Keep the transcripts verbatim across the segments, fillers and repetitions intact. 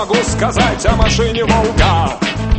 могу сказать о машине Волга.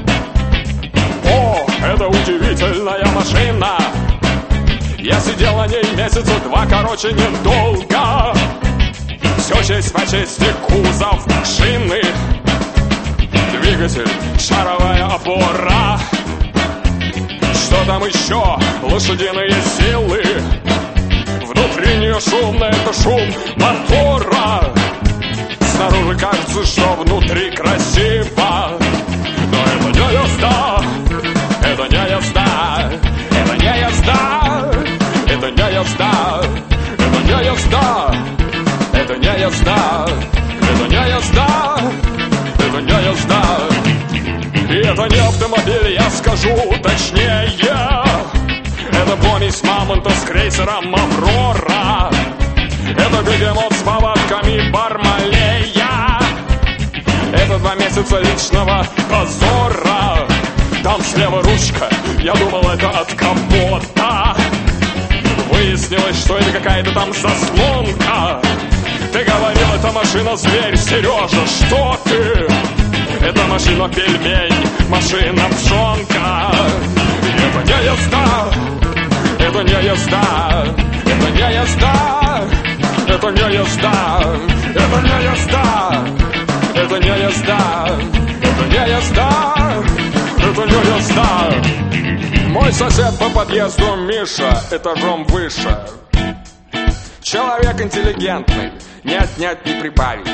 О, это удивительная машина. Я сидел на ней месяца два, короче, недолго. Все честь по чести, кузов, шины, двигатель, шаровая опора. Что там еще? Лошадиные силы. Внутри нее шумно, это шум мотора. Снаружи кажется, что внутри красиво. Но это не езда, это не езда, это не езда, это не езда, это не езда, это не езда, это не езда, это не езда. И это не автомобиль, я скажу точнее. Это помесь мамонта с крейсером «Аврора». Это бегемот с повадками Бармалея. Это два месяца личного позора. Там слева ручка, я думал, это от капота. Выяснилось, что это какая-то там заслонка. Ты говорил, это машина-зверь, Сережа, что ты? Это машина-пельмень, машина-пшонка. Это не езда, это не езда, это не езда, это не езда, это не езда, это не езда, это не езда, это не езда. Мой сосед по подъезду Миша, этажом выше. Человек интеллигентный, не отнять, не прибавить.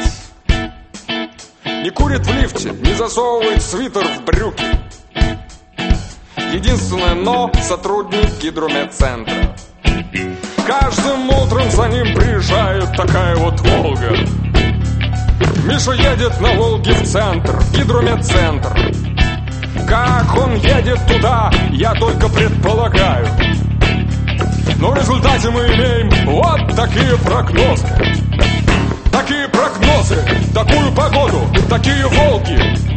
Не курит в лифте, не засовывает свитер в брюки. Единственное «но» — сотрудник гидромедцентра. Каждым утром за ним приезжает такая вот «Волга». Миша едет на «Волге» в центр, в гидромедцентр. Как он едет туда, я только предполагаю. Но в результате мы имеем вот такие прогнозы. Такие прогнозы, такую погоду, такие «Волги».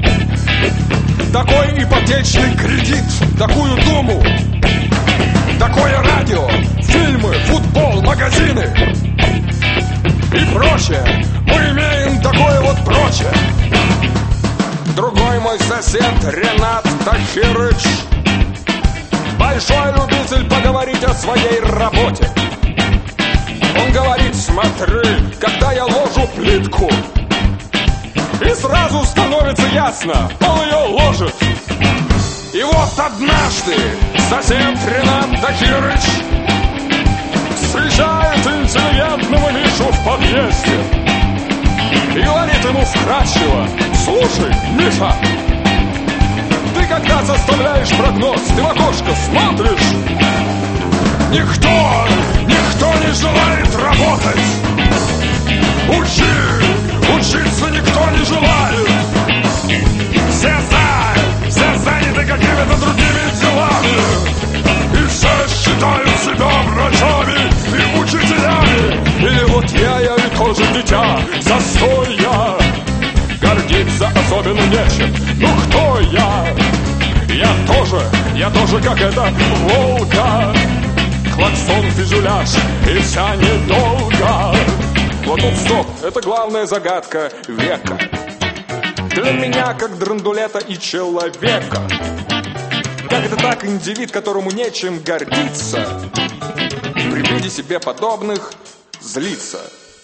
Такой ипотечный кредит, такую думу. Такое радио, фильмы, футбол, магазины и прочее. Мы имеем такое вот прочее. Другой мой сосед Ренат Тахирыч, большой любитель поговорить о своей работе. Он говорит: смотри, когда я ложу плитку, и сразу становится ясно, он ее ложит. И вот однажды сосед Ренат Тахирыч встречает интеллигентного Мишу в подъезде и говорит ему вкратчиво: слушай, Миша, ты когда составляешь прогноз, ты в окошко смотришь? Никто, никто не желает работать. Учи, учиться никто не желает. Все за, все заняты какими-то другими делами. И все считают себя врачами и учителями. Или вот я, я ведь тоже дитя застоя. Гордиться особенно нечем. Ну кто я? Я тоже, я тоже как эта Волга. Клаксон, фюзеляж, и вся недолго. Вот тут стоп, это главная загадка века. Для меня как драндулета и человека. Как это так индивид, которому нечем гордиться, при виде себе подобных злиться?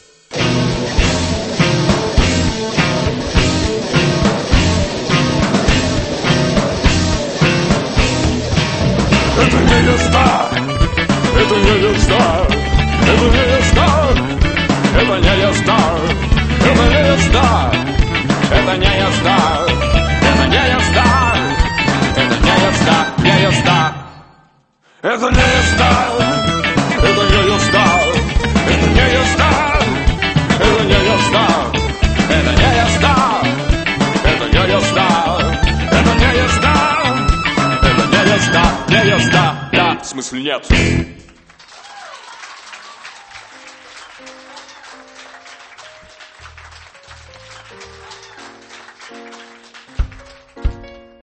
Это не езда, это не езда, это не езда, это не езда, это не езда, это не езда, это не езда, это не езда, не езда, это не езда, это не езда, это не езда, это не езда, это не езда, это не езда, это не езда, это не езда, не езда, да, в смысле нет.